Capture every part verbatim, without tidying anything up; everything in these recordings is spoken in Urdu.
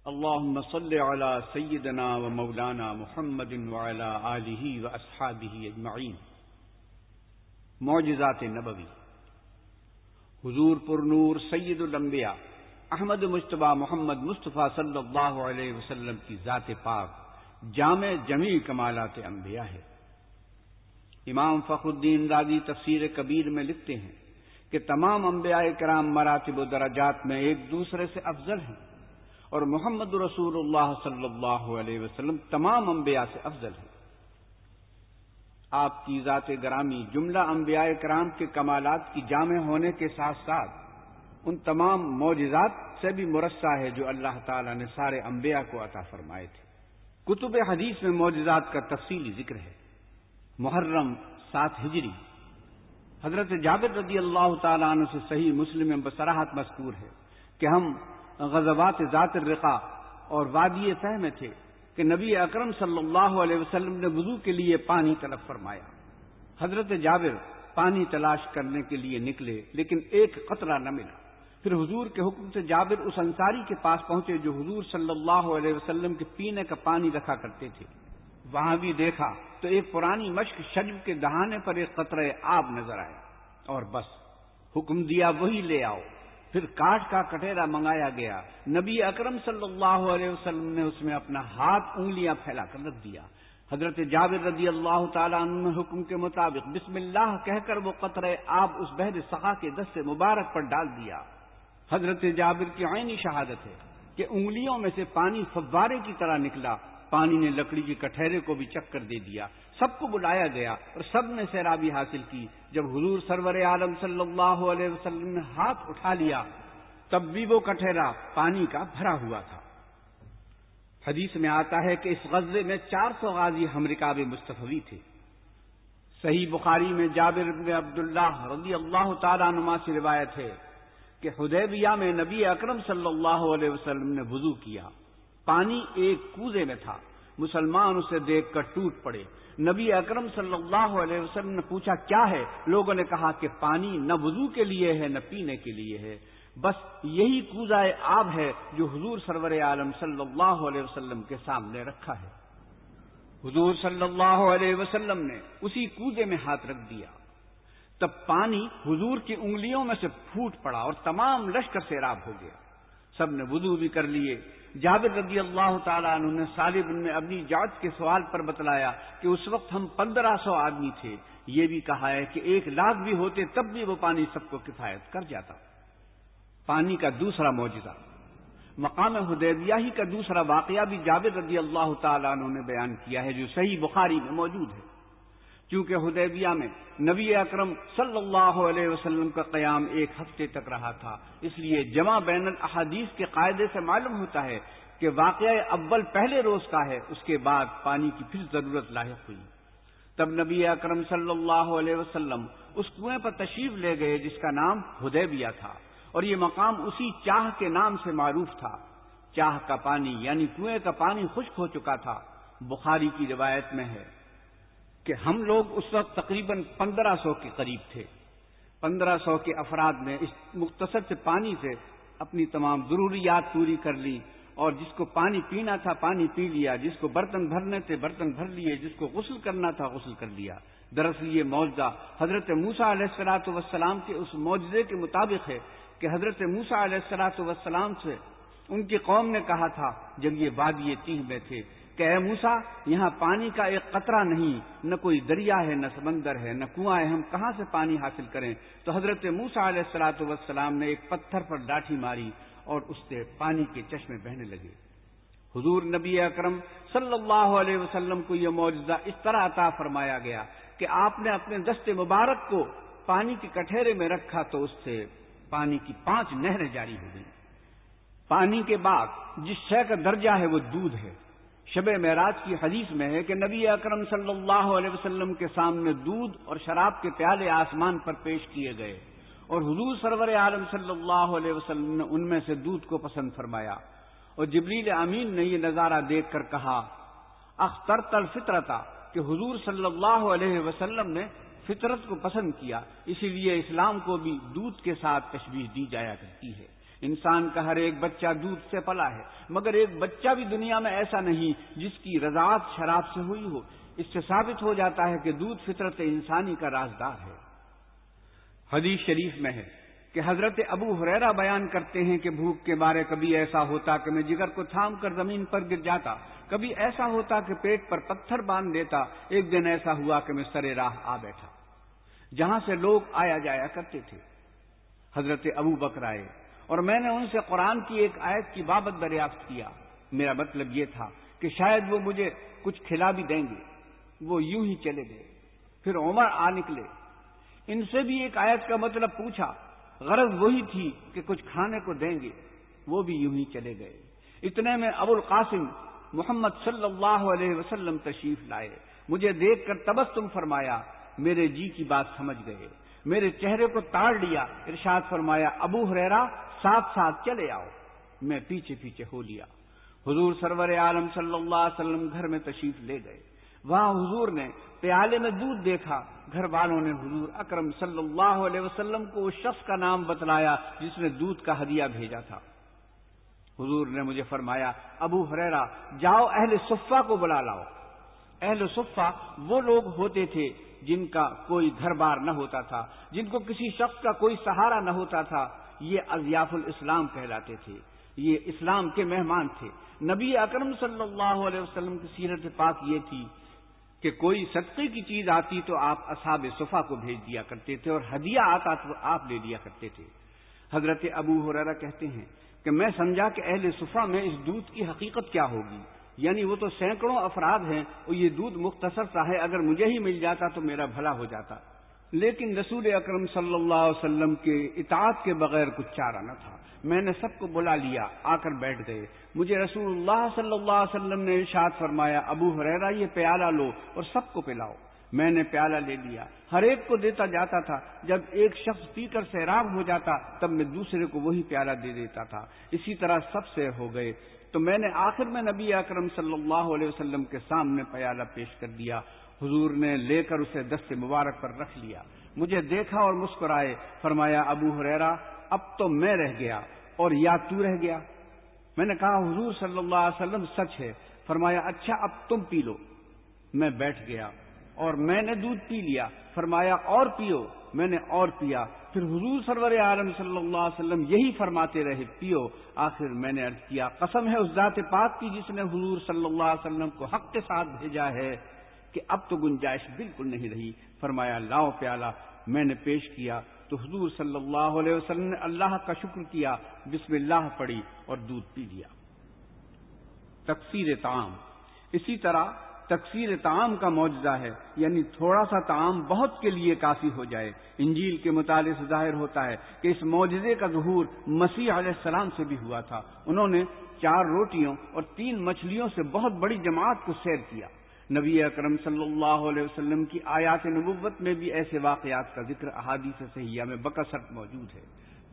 اللهم صل على سيدنا ومولانا محمد وعلى آلہ واصحابہ اجمعین۔ معجزات نبوی۔ حضور پر نور سید الانبیاء احمد مجتبی محمد مصطفیٰ صلی اللہ علیہ وسلم کی ذات پاک جامع جمیع کمالات انبیاء ہے۔ امام فخر الدین رازی تفسیر کبیر میں لکھتے ہیں کہ تمام انبیاء کرام مراتب و درجات میں ایک دوسرے سے افضل ہیں، اور محمد رسول اللہ صلی اللہ علیہ وسلم تمام انبیاء سے افضل ہیں۔ آپ کی ذات گرامی جملہ انبیاء کرام کے کمالات کی جامع ہونے کے ساتھ ساتھ ان تمام معجزات سے بھی مرصع ہے جو اللہ تعالیٰ نے سارے انبیاء کو عطا فرمائے تھے۔ کتب حدیث میں معجزات کا تفصیلی ذکر ہے۔ محرم سات ہجری حضرت جابر رضی اللہ تعالیٰ عنہ سے صحیح مسلم میں بصراحت مذکور ہے کہ ہم غزوات ذات الرقاع اور وادی طے میں تھے کہ نبی اکرم صلی اللہ علیہ وسلم نے وضو کے لیے پانی طلب فرمایا۔ حضرت جابر پانی تلاش کرنے کے لیے نکلے لیکن ایک قطرہ نہ ملا۔ پھر حضور کے حکم سے جابر اس انصاری کے پاس پہنچے جو حضور صلی اللہ علیہ وسلم کے پینے کا پانی رکھا کرتے تھے۔ وہاں بھی دیکھا تو ایک پرانی مشک شجر کے دہانے پر ایک قطرہ آب نظر آیا، اور بس حکم دیا وہی لے آؤ۔ پھر کاٹ کا کٹیرا منگایا گیا۔ نبی اکرم صلی اللہ علیہ وسلم نے اس میں اپنا ہاتھ انگلیاں پھیلا کر رکھ دیا۔ حضرت جابر رضی اللہ تعالیٰ عنہ نے حکم کے مطابق بسم اللہ کہہ کر وہ قطرہ آب اس بحر سخا کے دست مبارک پر ڈال دیا۔ حضرت جابر کی عینی شہادت ہے کہ انگلیوں میں سے پانی فوارے کی طرح نکلا۔ پانی نے لکڑی کے کٹہرے کو بھی چکر دے دیا۔ سب کو بلایا گیا اور سب نے سیرابی حاصل کی۔ جب حضور سرور عالم صلی اللہ علیہ وسلم نے ہاتھ اٹھا لیا تب بھی وہ کٹہرا پانی کا بھرا ہوا تھا۔ حدیث میں آتا ہے کہ اس غزوے میں چار سو غازی ہم رکاب مصطفی تھے۔ صحیح بخاری میں جابر بن عبداللہ رضی اللہ تعالیٰ عنہما سے روایت ہے کہ حدیبیہ میں نبی اکرم صلی اللہ علیہ وسلم نے وضو کیا۔ پانی ایک کوزے میں تھا۔ مسلمان اسے دیکھ کر ٹوٹ پڑے۔ نبی اکرم صلی اللہ علیہ وسلم نے پوچھا کیا ہے؟ لوگوں نے کہا کہ پانی نہ وضو کے لیے ہے نہ پینے کے لیے ہے، بس یہی کوزہ آب ہے جو حضور سرور عالم صلی اللہ علیہ وسلم کے سامنے رکھا ہے۔ حضور صلی اللہ علیہ وسلم نے اسی کوزے میں ہاتھ رکھ دیا، تب پانی حضور کی انگلیوں میں سے پھوٹ پڑا اور تمام لشکر سیراب ہو گیا۔ سب نے وضو بھی کر لیے۔ جابر رضی اللہ تعالیٰ عنہ نے سالم بن ابی جعد کے سوال پر بتلایا کہ اس وقت ہم پندرہ سو آدمی تھے۔ یہ بھی کہا ہے کہ ایک لاکھ بھی ہوتے تب بھی وہ پانی سب کو کفایت کر جاتا۔ پانی کا دوسرا معجزہ مقام حدیبیہ ہی کا دوسرا واقعہ بھی جابر رضی اللہ تعالیٰ عنہ نے بیان کیا ہے جو صحیح بخاری میں موجود ہے۔ چونکہ حدیبیہ میں نبی اکرم صلی اللہ علیہ وسلم کا قیام ایک ہفتے تک رہا تھا، اس لیے جمع بین الاحادیث کے قاعدے سے معلوم ہوتا ہے کہ واقعہ اول پہلے روز کا ہے، اس کے بعد پانی کی پھر ضرورت لاحق ہوئی۔ تب نبی اکرم صلی اللہ علیہ وسلم اس کنویں پر تشریف لے گئے جس کا نام حدیبیہ تھا، اور یہ مقام اسی چاہ کے نام سے معروف تھا۔ چاہ کا پانی یعنی کنویں کا پانی خشک ہو چکا تھا۔ بخاری کی روایت میں ہے کہ ہم لوگ اس وقت تقریباً پندرہ سو کے قریب تھے۔ پندرہ سو کے افراد نے اس مختصر سے پانی سے اپنی تمام ضروریات پوری کر لی، اور جس کو پانی پینا تھا پانی پی لیا، جس کو برتن بھرنے تھے برتن بھر لیے، جس کو غسل کرنا تھا غسل کر لیا۔ دراصل یہ معجزہ حضرت موسیٰ علیہ الصلوۃ والسلام کے اس معجزے کے مطابق ہے کہ حضرت موسیٰ علیہ الصلوۃ والسلام سے ان کی قوم نے کہا تھا جب یہ وادی تیہ میں تھے کہ اے موسیٰ یہاں پانی کا ایک قطرہ نہیں، نہ کوئی دریا ہے نہ سمندر ہے نہ کنواں ہے، ہم کہاں سے پانی حاصل کریں؟ تو حضرت موسیٰ علیہ الصلوۃ والسلام نے ایک پتھر پر لاٹھی ماری اور اس سے پانی کے چشمے بہنے لگے۔ حضور نبی اکرم صلی اللہ علیہ وسلم کو یہ معجزہ اس طرح عطا فرمایا گیا کہ آپ نے اپنے دست مبارک کو پانی کے کٹہرے میں رکھا تو اس سے پانی کی پانچ نہریں جاری ہو گئیں۔ پانی کے بعد جس شے کا درجہ ہے وہ دودھ ہے۔ شب معراج کی حدیث میں ہے کہ نبی اکرم صلی اللہ علیہ وسلم کے سامنے دودھ اور شراب کے پیالے آسمان پر پیش کیے گئے، اور حضور سرور عالم صلی اللہ علیہ وسلم نے ان میں سے دودھ کو پسند فرمایا، اور جبریل امین نے یہ نظارہ دیکھ کر کہا اخترت الفطرتا، کہ حضور صلی اللہ علیہ وسلم نے فطرت کو پسند کیا، اسی لیے اسلام کو بھی دودھ کے ساتھ تشبیہ دی جایا کرتی ہے۔ انسان کا ہر ایک بچہ دودھ سے پلا ہے، مگر ایک بچہ بھی دنیا میں ایسا نہیں جس کی رضاعت شراب سے ہوئی ہو۔ اس سے ثابت ہو جاتا ہے کہ دودھ فطرت انسانی کا رازدار ہے۔ حدیث شریف میں ہے کہ حضرت ابو ہریرہ بیان کرتے ہیں کہ بھوک کے مارے کبھی ایسا ہوتا کہ میں جگر کو تھام کر زمین پر گر جاتا، کبھی ایسا ہوتا کہ پیٹ پر پتھر باندھ دیتا۔ ایک دن ایسا ہوا کہ میں سرے راہ آ بیٹھا جہاں سے لوگ آیا جایا کرتے تھے۔ حضرت ابو بکر آئے اور میں نے ان سے قرآن کی ایک آیت کی بابت دریافت کیا۔ میرا مطلب یہ تھا کہ شاید وہ مجھے کچھ کھلا بھی دیں گے۔ وہ یوں ہی چلے گئے۔ پھر عمر آ نکلے، ان سے بھی ایک آیت کا مطلب پوچھا، غرض وہی تھی کہ کچھ کھانے کو دیں گے۔ وہ بھی یوں ہی چلے گئے۔ اتنے میں ابو القاسم محمد صلی اللہ علیہ وسلم تشریف لائے۔ مجھے دیکھ کر تبسم فرمایا، میرے جی کی بات سمجھ گئے، میرے چہرے کو تاڑ لیا۔ ارشاد فرمایا، ابو ہریرہ ساتھ ساتھ چلے آؤ۔ میں پیچھے پیچھے ہو لیا۔ حضور سرور عالم صلی اللہ علیہ وسلم گھر میں تشریف لے گئے۔ وہاں حضور نے پیالے میں دودھ دیکھا۔ گھر والوں نے حضور اکرم صلی اللہ علیہ وسلم کو اس شخص کا نام بتلایا جس نے دودھ کا ہدیہ بھیجا تھا۔ حضور نے مجھے فرمایا، ابو ہریرہ جاؤ اہل صفہ کو بلا لاؤ۔ اہل صفہ وہ لوگ ہوتے تھے جن کا کوئی گھر بار نہ ہوتا تھا، جن کو کسی شخص کا کوئی سہارا نہ ہوتا تھا۔ یہ اضیاف الاسلام کہلاتے تھے، یہ اسلام کے مہمان تھے۔ نبی اکرم صلی اللہ علیہ وسلم کی سیرت پاک یہ تھی کہ کوئی صدقے کی چیز آتی تو آپ اصحاب صفہ کو بھیج دیا کرتے تھے، اور ہدیہ آتا تو آپ لے لیا کرتے تھے۔ حضرت ابو ہریرہ کہتے ہیں کہ میں سمجھا کہ اہل صفہ میں اس دودھ کی حقیقت کیا ہوگی، یعنی وہ تو سینکڑوں افراد ہیں اور یہ دودھ مختصر سا ہے، اگر مجھے ہی مل جاتا تو میرا بھلا ہو جاتا۔ لیکن رسول اکرم صلی اللہ علیہ وسلم کے اطاعت کے بغیر کچھ چارہ نہ تھا۔ میں نے سب کو بلا لیا، آ کر بیٹھ گئے۔ مجھے رسول اللہ صلی اللہ علیہ وسلم نے ارشاد فرمایا، ابو ہریرہ یہ پیالہ لو اور سب کو پلاؤ۔ میں نے پیالہ لے لیا، ہر ایک کو دیتا جاتا تھا۔ جب ایک شخص پی کر سیراب ہو جاتا تب میں دوسرے کو وہی پیالہ دے دیتا تھا۔ اسی طرح سب سے ہو گئے تو میں نے آخر میں نبی اکرم صلی اللہ علیہ وسلم کے سامنے پیالہ پیش کر دیا۔ حضور نے لے کر اسے دست مبارک پر رکھ لیا، مجھے دیکھا اور مسکرائے، فرمایا، ابو ہریرہ اب تو میں رہ گیا اور یا تو رہ گیا؟ میں نے کہا، حضور صلی اللہ علیہ وسلم سچ ہے۔ فرمایا، اچھا اب تم پی لو۔ میں بیٹھ گیا اور میں نے دودھ پی لیا۔ فرمایا، اور پیو۔ میں نے اور پیا۔ پھر حضور سرور عالم صلی اللہ علیہ وسلم یہی فرماتے رہے، پیو۔ آخر میں نے عرض کیا، قسم ہے اس ذات پاک کی جس نے حضور صلی اللہ علیہ وسلم کو حق کے ساتھ بھیجا ہے کہ اب تو گنجائش بالکل نہیں رہی۔ فرمایا، لاؤ پیالہ۔ میں نے پیش کیا تو حضور صلی اللہ علیہ وسلم نے اللہ کا شکر کیا، بسم اللہ پڑھی اور دودھ پی لیا۔ تکثیر طعام، اسی طرح تکثیر طعام کا معجزہ ہے، یعنی تھوڑا سا طعام بہت کے لیے کافی ہو جائے۔ انجیل کے مطالعے سے ظاہر ہوتا ہے کہ اس معجزے کا ظہور مسیح علیہ السلام سے بھی ہوا تھا۔ انہوں نے چار روٹیوں اور تین مچھلیوں سے بہت بڑی جماعت کو سیر کیا۔ نبی اکرم صلی اللہ علیہ وسلم کی آیات نبوت میں بھی ایسے واقعات کا ذکر احادیث صحیحہ میں بکثرت موجود ہے۔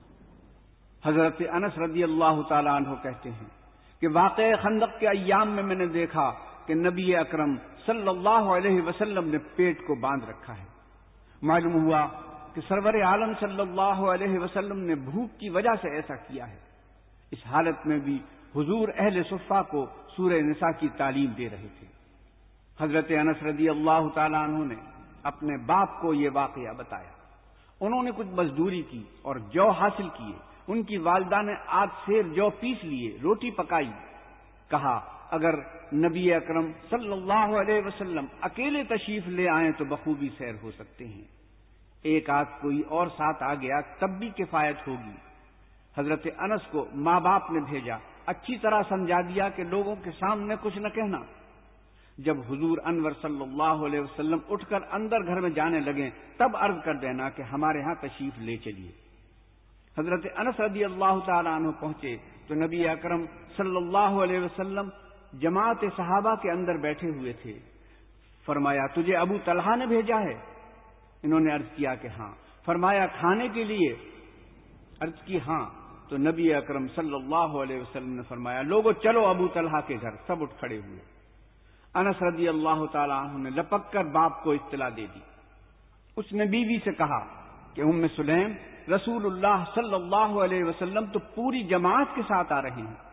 حضرت انس رضی اللہ تعالیٰ عنہ کہتے ہیں کہ واقعہ خندق کے ایام میں میں نے دیکھا کہ نبی اکرم صلی اللہ علیہ وسلم نے پیٹ کو باندھ رکھا ہے۔ معلوم ہوا کہ سرور عالم صلی اللہ علیہ وسلم نے بھوک کی وجہ سے ایسا کیا ہے۔ اس حالت میں بھی حضور اہل صفہ کو سورہ نساء کی تعلیم دے رہے تھے۔ حضرت انس رضی اللہ تعالیٰ عنہ نے اپنے باپ کو یہ واقعہ بتایا۔ انہوں نے کچھ مزدوری کی اور جو حاصل کیے۔ ان کی والدہ نے آدھ سیر جو پیس لیے، روٹی پکائی۔ کہا، اگر نبی اکرم صلی اللہ علیہ وسلم اکیلے تشریف لے آئیں تو بخوبی سیر ہو سکتے ہیں، ایک آدھ کوئی اور ساتھ آ گیا تب بھی کفایت ہوگی۔ حضرت انس کو ماں باپ نے بھیجا، اچھی طرح سمجھا دیا کہ لوگوں کے سامنے کچھ نہ کہنا۔ جب حضور انور صلی اللہ علیہ وسلم اٹھ کر اندر گھر میں جانے لگیں تب عرض کر دینا کہ ہمارے ہاں تشریف لے چلیے۔ حضرت انس رضی اللہ تعالیٰ عنہ پہنچے تو نبی اکرم صلی اللہ علیہ وسلم جماعت صحابہ کے اندر بیٹھے ہوئے تھے۔ فرمایا، تجھے ابو طلحہ نے بھیجا ہے؟ انہوں نے عرض کیا کہ ہاں۔ فرمایا، کھانے کے لیے؟ عرض کی ہاں۔ تو نبی اکرم صلی اللہ علیہ وسلم نے فرمایا، لوگو چلو ابو طلحہ کے گھر۔ سب اٹھ کھڑے ہوئے۔ انس رضی اللہ تعالیٰ عنہ نے لپک کر باپ کو اطلاع دے دی۔ اس نے بیوی سے کہا کہ ام سلیم، رسول اللہ صلی اللہ علیہ وسلم تو پوری جماعت کے ساتھ آ رہے ہیں۔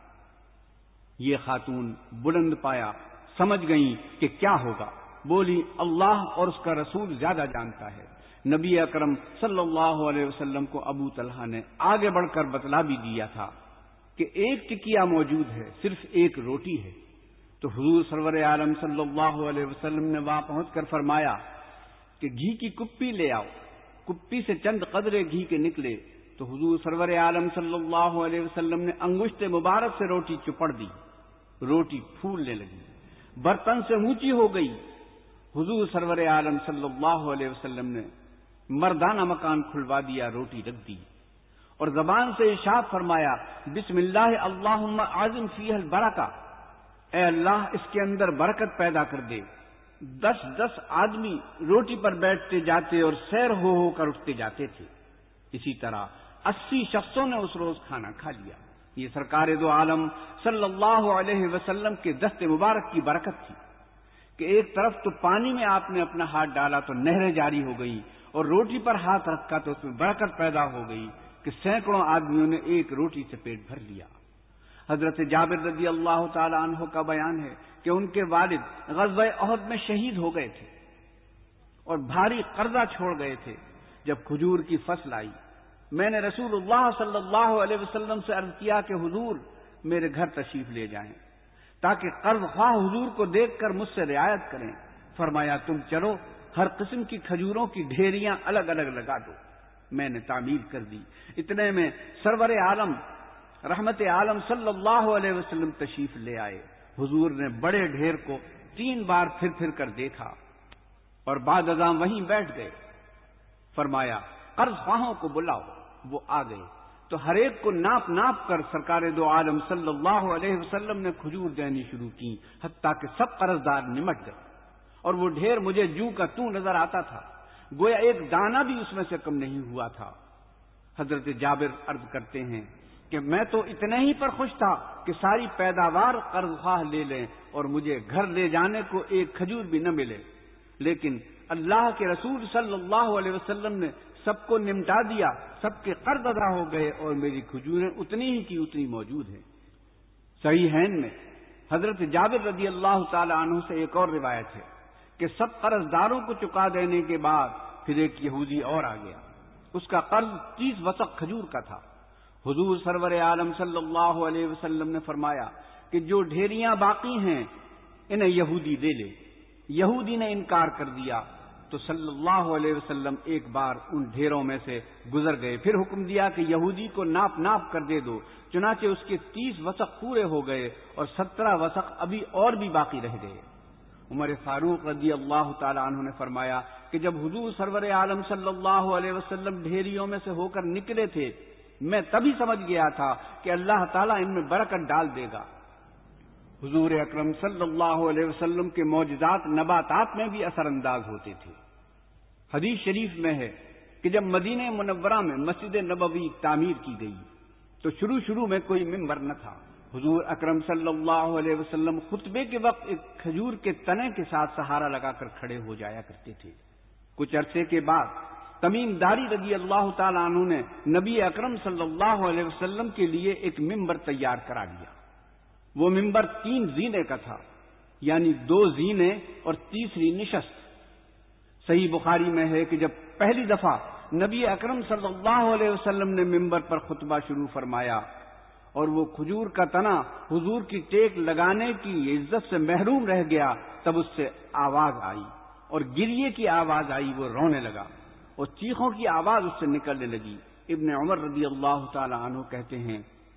یہ خاتون بلند پایا سمجھ گئیں کہ کیا ہوگا، بولی اللہ اور اس کا رسول زیادہ جانتا ہے۔ نبی اکرم صلی اللہ علیہ وسلم کو ابو طلحہ نے آگے بڑھ کر بتلا بھی دیا تھا کہ ایک ٹکیا موجود ہے، صرف ایک روٹی ہے۔ تو حضور سرور عالم صلی اللہ علیہ وسلم نے وہاں پہنچ کر فرمایا کہ گھی کی کپی لے آؤ۔ کپی سے چند قدرے گھی کے نکلے تو حضور سرور عالم صلی اللہ علیہ وسلم نے انگشت مبارک سے روٹی چپڑ دی، روٹی پھولنے لگی، برتن سے اونچی ہو گئی۔ حضور سرور عالم صلی اللہ علیہ وسلم نے مردانہ مکان کھلوا دیا، روٹی رکھ دی اور زبان سے ارشاد فرمایا بسم اللہ اللہم اعظم فیہ البرکہ، اے اللہ اس کے اندر برکت پیدا کر دے۔ دس دس آدمی روٹی پر بیٹھتے جاتے اور سیر ہو ہو کر اٹھتے جاتے تھے۔ اسی طرح اسی شخصوں نے اس روز کھانا کھا لیا۔ یہ سرکار دو عالم صلی اللہ علیہ وسلم کے دست مبارک کی برکت تھی کہ ایک طرف تو پانی میں آپ نے اپنا ہاتھ ڈالا تو نہریں جاری ہو گئی، اور روٹی پر ہاتھ رکھا تو اس میں برکت پیدا ہو گئی کہ سینکڑوں آدمیوں نے ایک روٹی سے پیٹ بھر لیا۔ حضرت جابر رضی اللہ تعالی عنہ کا بیان ہے کہ ان کے والد غزوہ احد میں شہید ہو گئے تھے اور بھاری قرضہ چھوڑ گئے تھے۔ جب کھجور کی فصل آئی، میں نے رسول اللہ صلی اللہ علیہ وسلم سے عرض کیا کہ حضور میرے گھر تشریف لے جائیں تاکہ قرض خواہ حضور کو دیکھ کر مجھ سے رعایت کریں۔ فرمایا تم چلو، ہر قسم کی کھجوروں کی ڈھیریاں الگ الگ لگا دو۔ میں نے تعمیر کر دی۔ اتنے میں سرور عالم رحمت عالم صلی اللہ علیہ وسلم تشریف لے آئے۔ حضور نے بڑے ڈھیر کو تین بار پھر پھر کر دیکھا اور بعد ازاں وہیں بیٹھ گئے۔ فرمایا قرض خواہوں کو بلاؤ، وہ آ گئے تو ہر ایک کو ناپ ناپ کر سرکار دو عالم صلی اللہ علیہ وسلم نے کھجور دینی شروع کی، حتیٰ کہ سب قرض دار نمٹ گئے اور وہ ڈھیر مجھے جوں کا توں نظر آتا تھا، گویا ایک دانہ بھی اس میں سے کم نہیں ہوا تھا۔ حضرت جابر عرض کرتے ہیں کہ میں تو اتنے ہی پر خوش تھا کہ ساری پیداوار قرض خواہ لے لیں اور مجھے گھر لے جانے کو ایک کھجور بھی نہ ملے، لیکن اللہ کے رسول صلی اللہ علیہ وسلم نے سب کو نمٹا دیا، سب کے قرض ادا ہو گئے اور میری کھجوریں اتنی ہی کی اتنی موجود ہیں۔ صحیحین میں حضرت جابر رضی اللہ تعالی عنہ سے ایک اور روایت ہے کہ سب قرض داروں کو چکا دینے کے بعد پھر ایک یہودی اور آ گیا، اس کا قرض تیس وسق کھجور کا تھا۔ حضور سرور عالم صلی اللہ علیہ وسلم نے فرمایا کہ جو ڈھیریاں باقی ہیں انہیں یہودی دے لے۔ یہودی نے انکار کر دیا تو صلی اللہ علیہ وسلم ایک بار ان ڈھیروں میں سے گزر گئے، پھر حکم دیا کہ یہودی کو ناپ ناپ کر دے دو، چنانچہ اس کے تیس وسق پورے ہو گئے اور سترہ وسق ابھی اور بھی باقی رہ گئے۔ عمر فاروق رضی اللہ تعالی عنہ نے فرمایا کہ جب حضور سرور عالم صلی اللہ علیہ وسلم ڈھیریوں میں سے ہو کر نکلے تھے، میں تبھی سمجھ گیا تھا کہ اللہ تعالیٰ ان میں برکت ڈال دے گا۔ حضور اکرم صلی اللہ علیہ وسلم کے معجزات نباتات میں بھی اثر انداز ہوتے تھے۔ حدیث شریف میں ہے کہ جب مدینہ منورہ میں مسجد نبوی تعمیر کی گئی تو شروع شروع میں کوئی ممبر نہ تھا۔ حضور اکرم صلی اللہ علیہ وسلم خطبے کے وقت ایک کھجور کے تنے کے ساتھ سہارا لگا کر کھڑے ہو جایا کرتے تھے۔ کچھ عرصے کے بعد تمیم داری رضی اللہ تعالی عنہ نے نبی اکرم صلی اللہ علیہ وسلم کے لیے ایک ممبر تیار کرا دیا۔ وہ ممبر تین زینے کا تھا، یعنی دو زینے اور تیسری نشست۔ صحیح بخاری میں ہے کہ جب پہلی دفعہ نبی اکرم صلی اللہ علیہ وسلم نے ممبر پر خطبہ شروع فرمایا اور وہ کھجور کا تنا حضور کی ٹیک لگانے کی عزت سے محروم رہ گیا، تب اس سے آواز آئی اور گریے کی آواز آئی، وہ رونے لگا اور چیخوں کی آواز اس سے نکلنے لگی۔ ابن عمر رضی اللہ تعالی عنہ کہتے ہیں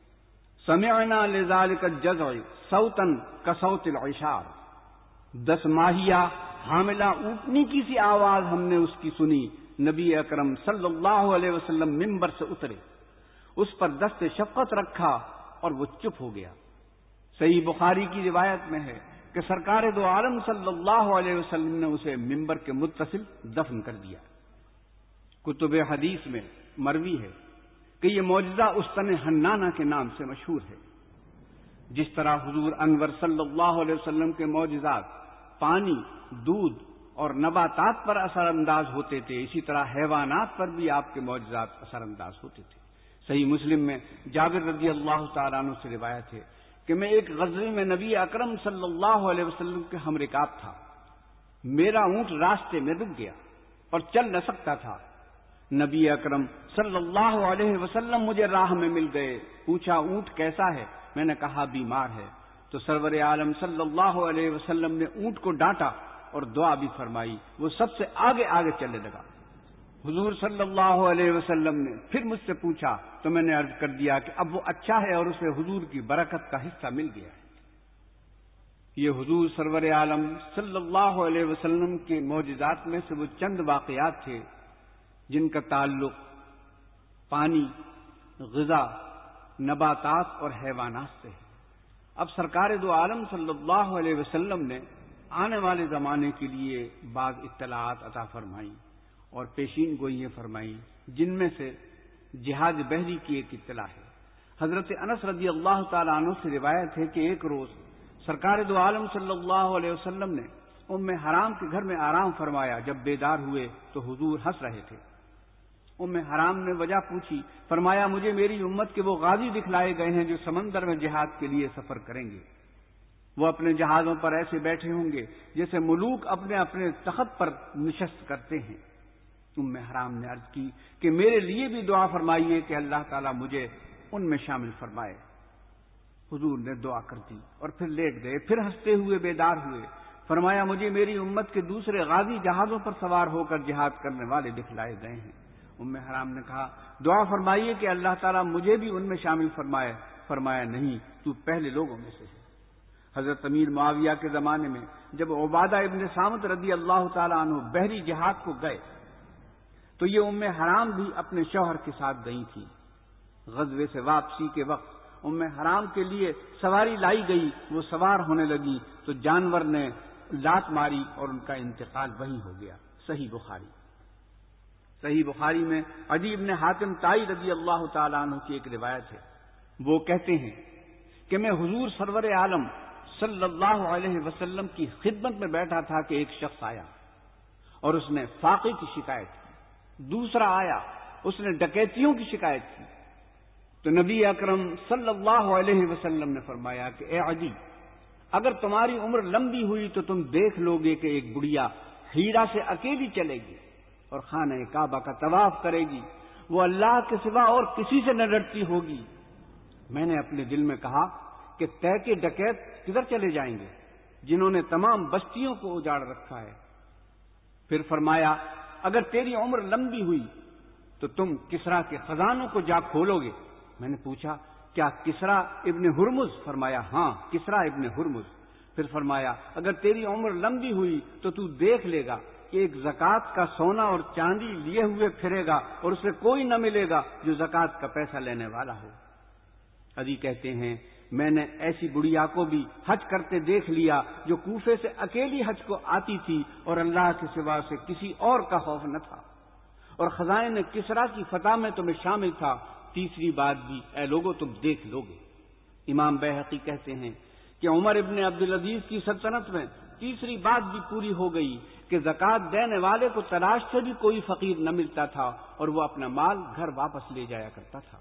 سمعنا لذلك الجزع صوتا كصوت العشار، دس ماہیہ حاملہ اونٹنی کی سی آواز ہم نے اس کی سنی۔ نبی اکرم صلی اللہ علیہ وسلم ممبر سے اترے، اس پر دست شفقت رکھا اور وہ چپ ہو گیا۔ صحیح بخاری کی روایت میں ہے کہ سرکار دو عالم صلی اللہ علیہ وسلم نے اسے ممبر کے متصل دفن کر دیا۔ کتب حدیث میں مروی ہے کہ یہ معجزہ استن حنانہ کے نام سے مشہور ہے۔ جس طرح حضور انور صلی اللہ علیہ وسلم کے معجزات پانی، دودھ اور نباتات پر اثر انداز ہوتے تھے، اسی طرح حیوانات پر بھی آپ کے معجزات اثر انداز ہوتے تھے۔ صحیح مسلم میں جابر رضی اللہ تعالیٰ عنہ سے روایت ہے کہ میں ایک غزوے میں نبی اکرم صلی اللہ علیہ وسلم کے ہم رکاب تھا، میرا اونٹ راستے میں رک گیا اور چل نہ سکتا تھا۔ نبی اکرم صلی اللہ علیہ وسلم مجھے راہ میں مل گئے، پوچھا اونٹ کیسا ہے؟ میں نے کہا بیمار ہے۔ تو سرور عالم صلی اللہ علیہ وسلم نے اونٹ کو ڈانٹا اور دعا بھی فرمائی، وہ سب سے آگے آگے چلنے لگا۔ حضور صلی اللہ علیہ وسلم نے پھر مجھ سے پوچھا تو میں نے عرض کر دیا کہ اب وہ اچھا ہے اور اسے حضور کی برکت کا حصہ مل گیا ہے۔ یہ حضور سرور عالم صلی اللہ علیہ وسلم کے معجزات میں سے وہ چند واقعات تھے جن کا تعلق پانی، غذا، نباتات اور حیوانات سے ہے۔ اب سرکار دو عالم صلی اللہ علیہ وسلم نے آنے والے زمانے کے لیے بعض اطلاعات عطا فرمائیں اور پیشین گوئیاں فرمائیں، جن میں سے جہاز بحری کی ایک اطلاع ہے۔ حضرت انس رضی اللہ تعالیٰ عنہ سے روایت ہے کہ ایک روز سرکار دو عالم صلی اللہ علیہ وسلم نے ام حرام کے گھر میں آرام فرمایا۔ جب بیدار ہوئے تو حضور ہنس رہے تھے۔ ام حرام نے وجہ پوچھی، فرمایا مجھے میری امت کے وہ غازی دکھلائے گئے ہیں جو سمندر میں جہاد کے لیے سفر کریں گے۔ وہ اپنے جہازوں پر ایسے بیٹھے ہوں گے جیسے ملوک اپنے اپنے تخت پر نشست کرتے ہیں۔ ام حرام نے عرض کی کہ میرے لیے بھی دعا فرمائیے کہ اللہ تعالیٰ مجھے ان میں شامل فرمائے۔ حضور نے دعا کر دی اور پھر لیٹ گئے، پھر ہنستے ہوئے بیدار ہوئے۔ فرمایا مجھے میری امت کے دوسرے غازی جہازوں پر سوار ہو کر جہاد کرنے والے دکھلائے گئے ہیں۔ ام حرام نے کہا دعا فرمائیے کہ اللہ تعالیٰ مجھے بھی ان میں شامل فرمائے۔ فرمایا نہیں، تو پہلے لوگوں میں سے ہے۔ حضرت امیر معاویہ کے زمانے میں جب عبادہ ابن صامت رضی اللہ تعالیٰ عنہ بحری جہاد کو گئے تو یہ ام حرام بھی اپنے شوہر کے ساتھ گئی تھی۔ غزوے سے واپسی کے وقت ام حرام کے لیے سواری لائی گئی، وہ سوار ہونے لگی تو جانور نے لات ماری اور ان کا انتقال وہیں ہو گیا۔ صحیح بخاری صحیح بخاری میں عدی ابن حاتم طائی رضی اللہ تعالیٰ عنہ کی ایک روایت ہے، وہ کہتے ہیں کہ میں حضور سرور عالم صلی اللہ علیہ وسلم کی خدمت میں بیٹھا تھا کہ ایک شخص آیا اور اس نے فاقے کی شکایت کی، دوسرا آیا اس نے ڈکیتیوں کی شکایت کی۔ تو نبی اکرم صلی اللہ علیہ وسلم نے فرمایا کہ اے عدی، اگر تمہاری عمر لمبی ہوئی تو تم دیکھ لو گے کہ ایک بڑھیا ہیرا سے اکیلی چلے گی اور خانہ کعبہ کا طواف کرے گی، وہ اللہ کے سوا اور کسی سے نہ ڈرتی ہوگی۔ میں نے اپنے دل میں کہا کہ طے کے ڈکیت کدھر چلے جائیں گے جنہوں نے تمام بستیوں کو اجاڑ رکھا ہے۔ پھر فرمایا اگر تیری عمر لمبی ہوئی تو تم کسرا کے خزانوں کو جا کھولو گے۔ میں نے پوچھا کیا کسرا ابن ہرمز؟ فرمایا ہاں کسرا ابن ہرمز۔ پھر فرمایا اگر تیری عمر لمبی ہوئی تو تو دیکھ لے گا کہ ایک زکوٰۃ کا سونا اور چاندی لیے ہوئے پھرے گا اور اسے کوئی نہ ملے گا جو زکوٰۃ کا پیسہ لینے والا ہو۔ حدیث کہتے ہیں میں نے ایسی بڑھیا کو بھی حج کرتے دیکھ لیا جو کوفے سے اکیلی حج کو آتی تھی اور اللہ کے سوا سے کسی اور کا خوف نہ تھا، اور خزائن کسرا کی فتح میں تمہیں شامل تھا۔ تیسری بات بھی اے لوگو تم دیکھ لو گے۔ امام بیہقی کہتے ہیں کہ عمر ابن عبدالعزیز کی سلطنت میں تیسری بات بھی پوری ہو گئی کہ زکوٰۃ دینے والے کو تلاش سے بھی کوئی فقیر نہ ملتا تھا اور وہ اپنا مال گھر واپس لے جایا کرتا تھا۔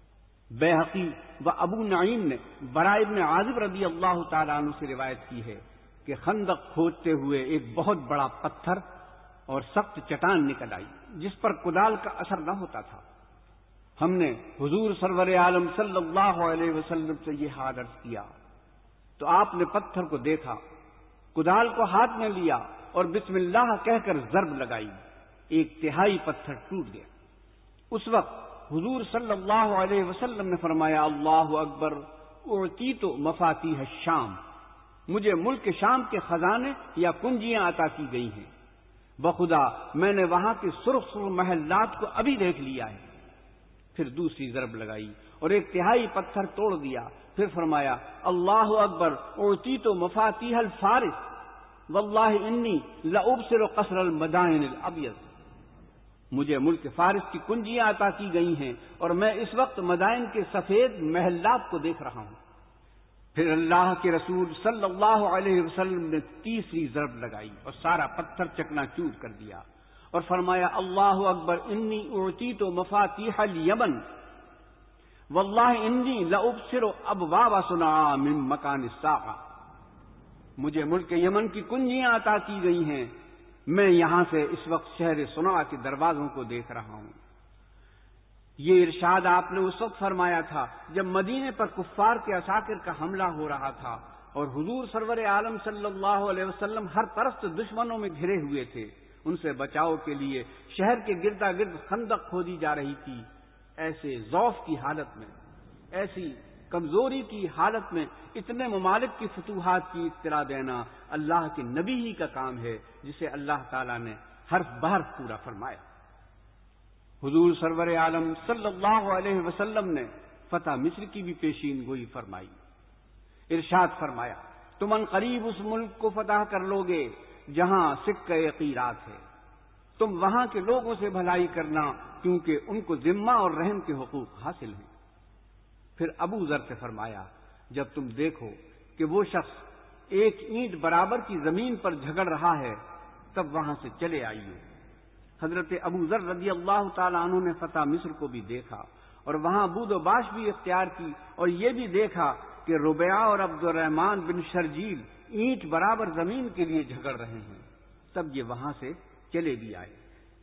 بیہقی و ابو نعیم نے براء ابن عازب رضی اللہ تعالیٰ عنہ سے روایت کی ہے کہ خندق کھودتے ہوئے ایک بہت بڑا پتھر اور سخت چٹان نکل آئی جس پر کدال کا اثر نہ ہوتا تھا۔ ہم نے حضور سرور عالم صلی اللہ علیہ وسلم سے یہ حال عرض کیا تو آپ نے پتھر کو دیکھا، کدال کو ہاتھ میں لیا اور بسم اللہ کہہ کر ضرب لگائی، ایک تہائی پتھر ٹوٹ گیا۔ اس وقت حضور صلی اللہ علیہ وسلم نے فرمایا اللہ اکبر، اعطیت مفاتیح الشام، مجھے ملک شام کے خزانے یا کنجیاں عطا کی گئی ہیں، بخدا میں نے وہاں کے سرخ سرخ محلات کو ابھی دیکھ لیا ہے۔ پھر دوسری ضرب لگائی اور ایک تہائی پتھر توڑ دیا۔ پھر فرمایا اللہ اکبر، اعطیت مفاتیح الفارس واللہ انی لابصر قصر المدائن الابیض، مجھے ملک فارس کی کنجیاں عطا کی گئی ہیں اور میں اس وقت مدائن کے سفید محلات کو دیکھ رہا ہوں۔ پھر اللہ کے رسول صلی اللہ علیہ وسلم نے تیسری ضرب لگائی اور سارا پتھر چکنا چور کر دیا اور فرمایا اللہ اکبر انی اعطیت مفاتیح الیمن واللہ انی لابصر ابواب صنعاء من مکان الساعہ، مجھے ملک یمن کی کنجیاں عطا کی گئی ہیں، میں یہاں سے اس وقت شہر صنعاء کے دروازوں کو دیکھ رہا ہوں۔ یہ ارشاد آپ نے اس وقت فرمایا تھا جب مدینے پر کفار کے عساکر کا حملہ ہو رہا تھا اور حضور سرور عالم صلی اللہ علیہ وسلم ہر طرف سے دشمنوں میں گھرے ہوئے تھے، ان سے بچاؤ کے لیے شہر کے گردا گرد خندق کھودی جا رہی تھی۔ ایسے ضعف کی حالت میں، ایسی کمزوری کی حالت میں اتنے ممالک کی فتوحات کی اطلاع دینا اللہ کے نبی ہی کا کام ہے، جسے اللہ تعالیٰ نے حرف بحرف پورا فرمایا۔ حضور سرور عالم صلی اللہ علیہ وسلم نے فتح مصر کی بھی پیشین گوئی فرمائی، ارشاد فرمایا تم ان قریب اس ملک کو فتح کر لو گے جہاں سکہ یقیرات ہے، تم وہاں کے لوگوں سے بھلائی کرنا کیونکہ ان کو ذمہ اور رحم کے حقوق حاصل ہیں۔ پھر ابو ذر سے فرمایا جب تم دیکھو کہ وہ شخص ایک اینٹ برابر کی زمین پر جھگڑ رہا ہے تب وہاں سے چلے آئیے۔ حضرت ابو ذر رضی اللہ تعالیٰ عنہ نے فتح مصر کو بھی دیکھا اور وہاں بود و باش بھی اختیار کی اور یہ بھی دیکھا کہ ربیعہ اور عبد الرحمن بن شرجیل اینٹ برابر زمین کے لیے جھگڑ رہے ہیں، تب یہ وہاں سے چلے بھی آئے۔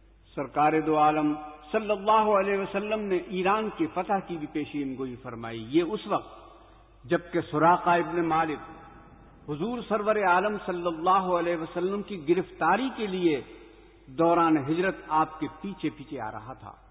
سرکار دو عالم صلی اللہ علیہ وسلم نے ایران کی فتح کی بھی پیشین گوئی فرمائی۔ یہ اس وقت جبکہ سراقہ ابن مالک حضور سرور عالم صلی اللہ علیہ وسلم کی گرفتاری کے لیے دوران ہجرت آپ کے پیچھے پیچھے آ رہا تھا۔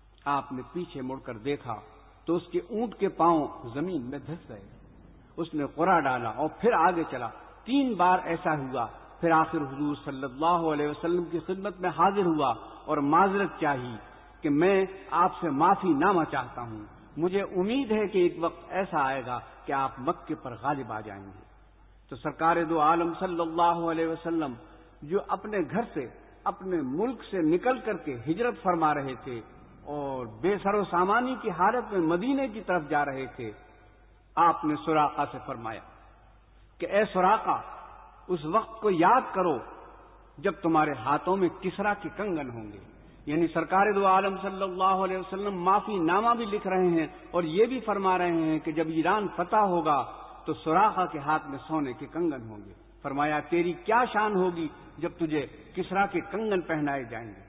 آپ نے پیچھے مڑ کر دیکھا تو اس کے اونٹ کے پاؤں زمین میں دھس گئے۔ اس نے قرع ڈالا اور پھر آگے چلا۔ تین بار ایسا ہوا، پھر آخر حضور صلی اللہ علیہ وسلم کی خدمت میں حاضر ہوا اور معذرت چاہی کہ میں آپ سے معافی نامہ چاہتا ہوں، مجھے امید ہے کہ ایک وقت ایسا آئے گا کہ آپ مکے پر غالب آ جائیں گے۔ تو سرکار دو عالم صلی اللہ علیہ وسلم جو اپنے گھر سے، اپنے ملک سے نکل کر کے ہجرت فرما رہے تھے اور بے سر و سامانی کی حالت میں مدینے کی طرف جا رہے تھے، آپ نے سراقہ سے فرمایا کہ اے سراقہ، اس وقت کو یاد کرو جب تمہارے ہاتھوں میں کسرا کے کنگن ہوں گے۔ یعنی سرکار دو عالم صلی اللہ علیہ وسلم معافی نامہ بھی لکھ رہے ہیں اور یہ بھی فرما رہے ہیں کہ جب ایران فتح ہوگا تو سراقہ کے ہاتھ میں سونے کے کنگن ہوں گے۔ فرمایا تیری کیا شان ہوگی جب تجھے کسرا کے کنگن پہنائے جائیں گے۔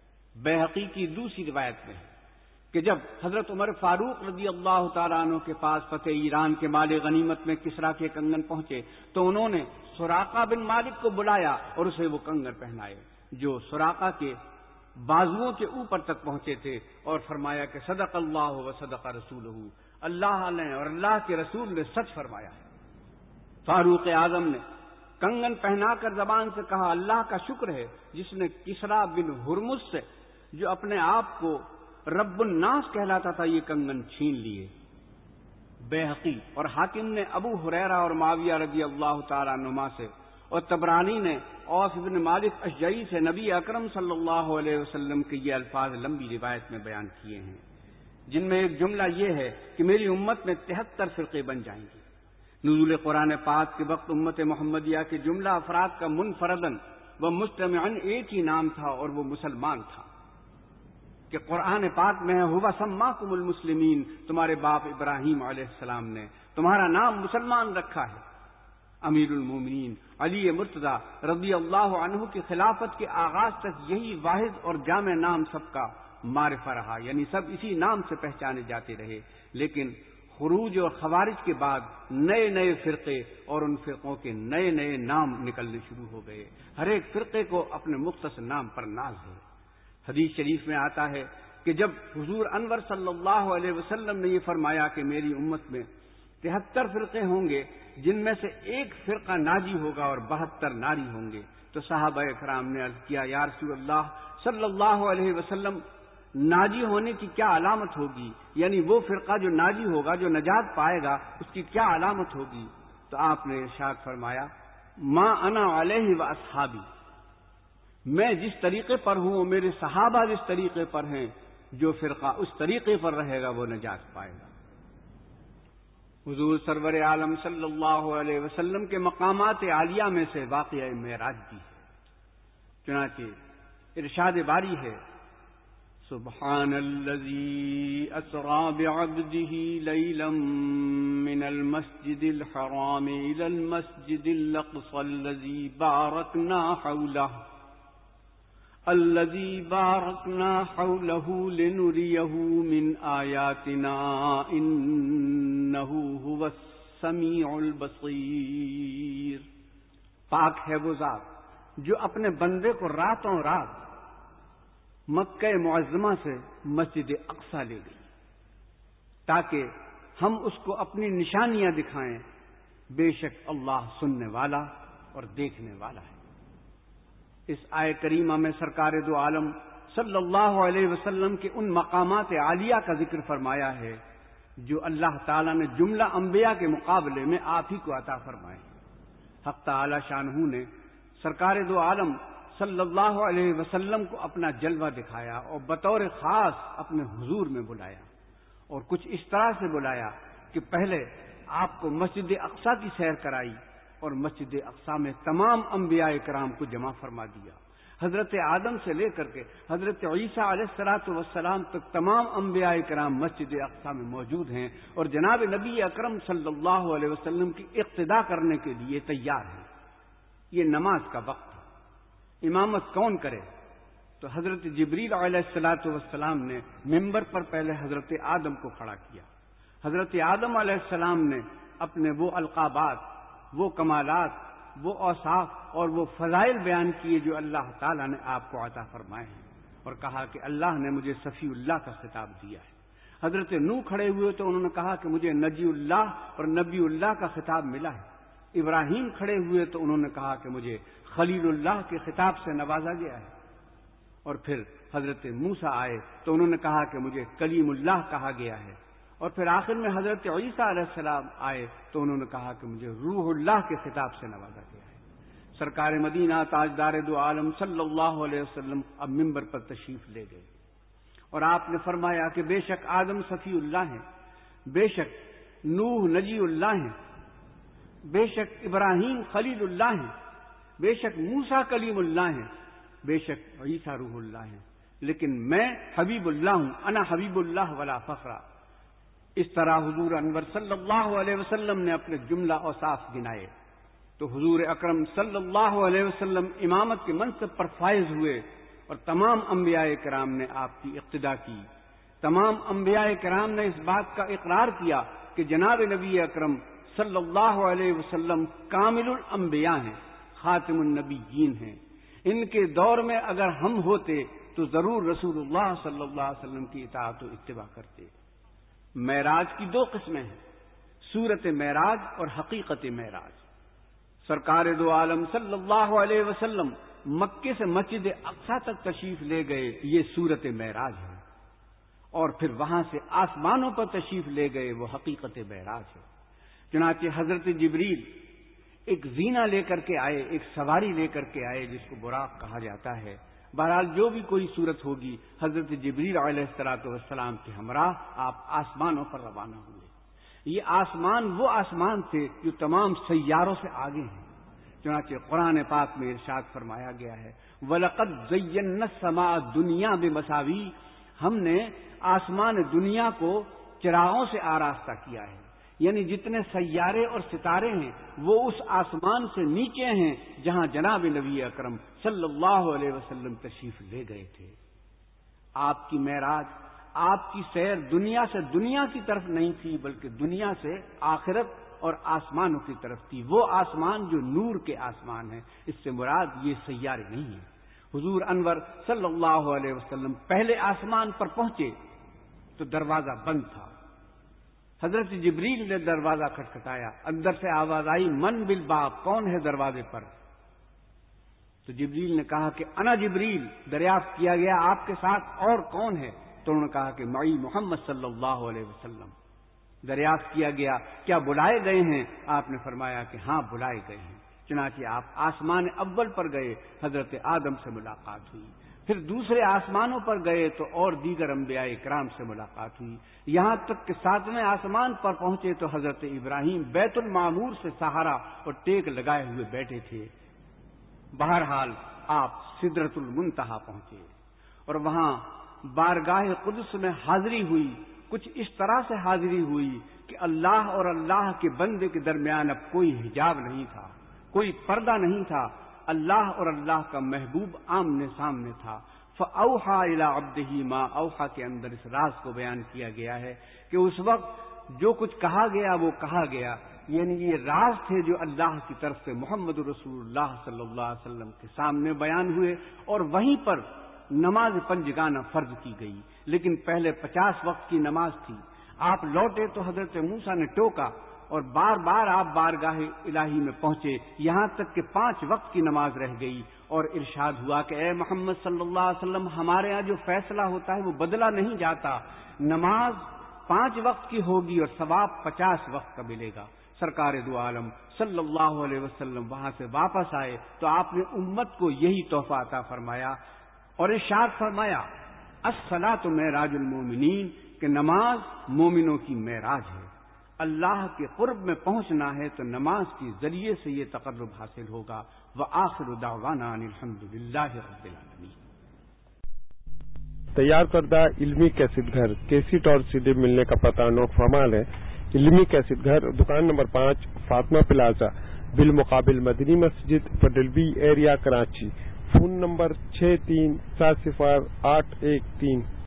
بیہقی کی دوسری روایت میں ہے کہ جب حضرت عمر فاروق رضی اللہ تعالیٰ عنہ کے پاس فتح ایران کے مال غنیمت میں کسرا کے کنگن پہنچے تو انہوں نے سراقہ بن مالک کو بلایا اور اسے وہ کنگن پہنائے جو سراقہ کے بازوؤں کے اوپر تک پہنچے تھے، اور فرمایا کہ صدق اللہ و صدق رسولہ، اللہ نے اور اللہ کے رسول نے سچ فرمایا ہے۔ فاروق اعظم نے کنگن پہنا کر زبان سے کہا اللہ کا شکر ہے جس نے کسرا بن ہرمز سے جو اپنے آپ کو رب الناس کہلاتا تھا یہ کنگن چھین لیے۔ بیہقی اور حاکم نے ابو ہریرہ اور معاویہ رضی اللہ تعالیٰ عنہما سے اور طبرانی نے اوس بن مالک اشجعی سے نبی اکرم صلی اللہ علیہ وسلم کے یہ الفاظ لمبی روایت میں بیان کیے ہیں، جن میں ایک جملہ یہ ہے کہ میری امت میں تہتر فرقے بن جائیں گے۔ نزول قرآن پاک کے وقت امت محمدیہ کے جملہ افراد کا منفردن و مجتمعاً ایک ہی نام تھا اور وہ مسلمان تھا، کہ قرآن پاک میں ہے ہوا سماکم المسلمین، تمہارے باپ ابراہیم علیہ السلام نے تمہارا نام مسلمان رکھا ہے۔ امیر المومنین علی مرتضیٰ رضی اللہ عنہ کی خلافت کے آغاز تک یہی واحد اور جامع نام سب کا معرفہ رہا، یعنی سب اسی نام سے پہچانے جاتے رہے۔ لیکن خروج اور خوارج کے بعد نئے نئے فرقے اور ان فرقوں کے نئے نئے نام نکلنے شروع ہو گئے، ہر ایک فرقے کو اپنے مختص نام پر ناز ہے۔ حدیث شریف میں آتا ہے کہ جب حضور انور صلی اللہ علیہ وسلم نے یہ فرمایا کہ میری امت میں تہتر فرقے ہوں گے جن میں سے ایک فرقہ ناجی ہوگا اور بہتر ناری ہوں گے، تو صحابہ کرام نے عرض کیا یا رسول اللہ صلی اللہ علیہ وسلم، ناجی ہونے کی کیا علامت ہوگی؟ یعنی وہ فرقہ جو ناجی ہوگا، جو نجات پائے گا، اس کی کیا علامت ہوگی؟ تو آپ نے ارشاد فرمایا ما انا علیہ و اصحابی، میں جس طریقے پر ہوں، میرے صحابہ جس طریقے پر ہیں، جو فرقہ اس طریقے پر رہے گا وہ نجات پائے گا۔ حضور سرور عالم صلی اللہ علیہ وسلم کے مقامات عالیہ میں سے واقعہ معراج بھی ہے۔ چنانچہ ارشاد باری ہے، سبحان الذی اسری بعبدہ لیلا من المسجد الحرام الی المسجد الاقصی الذی بارکنا حولہ الذی بارکنا حولہ لنریہ من آیاتنا انہ هو السمیع البصیر۔ پاک ہے وہ ذات جو اپنے بندے کو راتوں رات مکہ معظمہ سے مسجد اقصی لے گئی تاکہ ہم اس کو اپنی نشانیاں دکھائیں۔ بے شک اللہ سننے والا اور دیکھنے والا ہے۔ اس آیہ کریمہ میں سرکار دو عالم صلی اللہ علیہ وسلم کے ان مقامات عالیہ کا ذکر فرمایا ہے جو اللہ تعالیٰ نے جملہ انبیاء کے مقابلے میں آپ ہی کو عطا فرمائے۔ حق تعالی شانہ نے سرکار دو عالم صلی اللہ علیہ وسلم کو اپنا جلوہ دکھایا اور بطور خاص اپنے حضور میں بلایا، اور کچھ اس طرح سے بلایا کہ پہلے آپ کو مسجد اقصی کی سیر کرائی اور مسجد اقصی میں تمام انبیاء کرام کو جمع فرما دیا۔ حضرت آدم سے لے کر کے حضرت عیسیٰ علیہ الصلوۃ والسلام تک تمام انبیاء کرام مسجد اقصی میں موجود ہیں اور جناب نبی اکرم صلی اللہ علیہ وسلم کی اقتدا کرنے کے لیے تیار ہیں۔ یہ نماز کا وقت ہے، امامت کون کرے؟ تو حضرت جبریل علیہ الصلوۃ والسلام نے ممبر پر پہلے حضرت آدم کو کھڑا کیا۔ حضرت آدم علیہ السلام نے اپنے وہ القابات، وہ کمالات، وہ اوصاف اور وہ فضائل بیان کیے جو اللہ تعالیٰ نے آپ کو عطا فرمائے ہیں، اور کہا کہ اللہ نے مجھے صفی اللہ کا خطاب دیا ہے۔ حضرت نوح کھڑے ہوئے تو انہوں نے کہا کہ مجھے نجی اللہ اور نبی اللہ کا خطاب ملا ہے۔ ابراہیم کھڑے ہوئے تو انہوں نے کہا کہ مجھے خلیل اللہ کے خطاب سے نوازا گیا ہے، اور پھر حضرت موسیٰ آئے تو انہوں نے کہا کہ مجھے کلیم اللہ کہا گیا ہے، اور پھر آخر میں حضرت عیسیٰ علیہ السلام آئے تو انہوں نے کہا کہ مجھے روح اللہ کے خطاب سے نوازا گیا ہے۔ سرکار مدینہ تاجدار دو عالم صلی اللہ علیہ وسلم اب ممبر پر تشریف لے گئے، اور آپ نے فرمایا کہ بے شک آدم صفی اللہ ہیں، بے شک نوح نجی اللہ ہیں، بے شک ابراہیم خلیل اللہ ہیں، بے شک موسیٰ کلیم اللہ ہیں، بے شک عیسیٰ روح اللہ ہیں، لیکن میں حبیب اللہ ہوں، انا حبیب اللہ ولا فخرا۔ اس طرح حضور انور صلی اللہ علیہ وسلم نے اپنے جملہ اوصاف گنائے تو حضور اکرم صلی اللہ علیہ وسلم امامت کے منصب پر فائز ہوئے، اور تمام انبیاء کرام نے آپ کی اقتدا کی۔ تمام انبیاء کرام نے اس بات کا اقرار کیا کہ جناب نبی اکرم صلی اللہ علیہ وسلم کامل الانبیاء ہیں، خاتم النبیین ہیں۔ ان کے دور میں اگر ہم ہوتے تو ضرور رسول اللہ صلی اللہ علیہ وسلم کی اطاعت و اتباع کرتے۔ معراج کی دو قسمیں ہیں، صورت معراج اور حقیقت معراج۔ سرکار دو عالم صلی اللہ علیہ وسلم مکے سے مسجد اقصی تک تشریف لے گئے، یہ صورت معراج ہے، اور پھر وہاں سے آسمانوں پر تشریف لے گئے، وہ حقیقت معراج ہے۔ چنانچہ حضرت جبریل ایک زینہ لے کر کے آئے، ایک سواری لے کر کے آئے جس کو براق کہا جاتا ہے۔ بہرحال جو بھی کوئی صورت ہوگی، حضرت جبریل علیہ الصلوۃ والسلام کے ہمراہ آپ آسمانوں پر روانہ ہوئے۔ یہ آسمان وہ آسمان تھے جو تمام سیاروں سے آگے ہیں۔ چنانچہ قرآن پاک میں ارشاد فرمایا گیا ہے، وَلَقَدْ زَيَّنَّا السَّمَاءَ الدُّنْيَا بِمَصَابِيحَ، ہم نے آسمان دنیا کو چراغوں سے آراستہ کیا ہے، یعنی جتنے سیارے اور ستارے ہیں وہ اس آسمان سے نیچے ہیں جہاں جناب نبی اکرم صلی اللہ علیہ وسلم تشریف لے گئے تھے۔ آپ کی معراج، آپ کی سیر دنیا سے دنیا کی طرف نہیں تھی، بلکہ دنیا سے آخرت اور آسمانوں کی طرف تھی۔ وہ آسمان جو نور کے آسمان ہیں، اس سے مراد یہ سیارے نہیں ہیں۔ حضور انور صلی اللہ علیہ وسلم پہلے آسمان پر پہنچے تو دروازہ بند تھا۔ حضرت جبریل نے دروازہ کھٹکھٹایا، اندر سے آواز آئی، من بالباب، کون ہے دروازے پر؟ تو جبریل نے کہا کہ انا جبریل۔ دریافت کیا گیا آپ کے ساتھ اور کون ہے؟ تو انہوں نے کہا کہ معی محمد صلی اللہ علیہ وسلم۔ دریافت کیا گیا کیا بلائے گئے ہیں؟ آپ نے فرمایا کہ ہاں بلائے گئے ہیں۔ چنانچہ آپ آسمان اول پر گئے، حضرت آدم سے ملاقات ہوئی، پھر دوسرے آسمانوں پر گئے تو اور دیگر انبیاء کرام سے ملاقات ہوئی، یہاں تک کہ ساتویں آسمان پر پہنچے تو حضرت ابراہیم بیت المعمور سے سہارا اور ٹیک لگائے ہوئے بیٹھے تھے۔ بہرحال آپ سدرۃ المنتہا پہنچے اور وہاں بارگاہ قدس میں حاضری ہوئی۔ کچھ اس طرح سے حاضری ہوئی کہ اللہ اور اللہ کے بندے کے درمیان اب کوئی حجاب نہیں تھا، کوئی پردہ نہیں تھا، اللہ اور اللہ کا محبوب آمنے سامنے تھا۔ فَأَوْحَى إِلَىٰ عَبْدِهِ مَا أَوْحَى کے اندر اس راز کو بیان کیا گیا ہے کہ اس وقت جو کچھ کہا گیا وہ کہا گیا، یعنی یہ راز تھے جو اللہ کی طرف سے محمد رسول اللہ صلی اللہ علیہ وسلم کے سامنے بیان ہوئے، اور وہیں پر نماز پنجگانہ فرض کی گئی، لیکن پہلے پچاس وقت کی نماز تھی۔ آپ لوٹے تو حضرت موسیٰ نے ٹوکا اور بار بار آپ بارگاہ الہی میں پہنچے، یہاں تک کہ پانچ وقت کی نماز رہ گئی، اور ارشاد ہوا کہ اے محمد صلی اللہ علیہ وسلم، ہمارے ہاں جو فیصلہ ہوتا ہے وہ بدلا نہیں جاتا، نماز پانچ وقت کی ہوگی اور ثواب پچاس وقت کا ملے گا۔ سرکار دو عالم صلی اللہ علیہ وسلم وہاں سے واپس آئے تو آپ نے امت کو یہی تحفہ عطا فرمایا اور ارشاد فرمایا الصلاۃ معراج المومنین، کہ نماز مومنوں کی معراج ہے۔ اللہ کے قرب میں پہنچنا ہے تو نماز کے ذریعے سے یہ تقرب حاصل ہوگا۔ وآخر دعوانا ان الحمد للہ رب العالمین۔ تیار کردہ علمی کیسٹ گھر کیسٹ اور سی ڈی ملنے کا پتہ نوٹ فرمال ہے۔ علمی کیسٹ گھر دکان نمبر پانچ فاطمہ پلازا بالمقابل مدنی مسجد پڈلبی ایریا کراچی۔ فون نمبر چھ تین سات صفر آٹھ ایک تین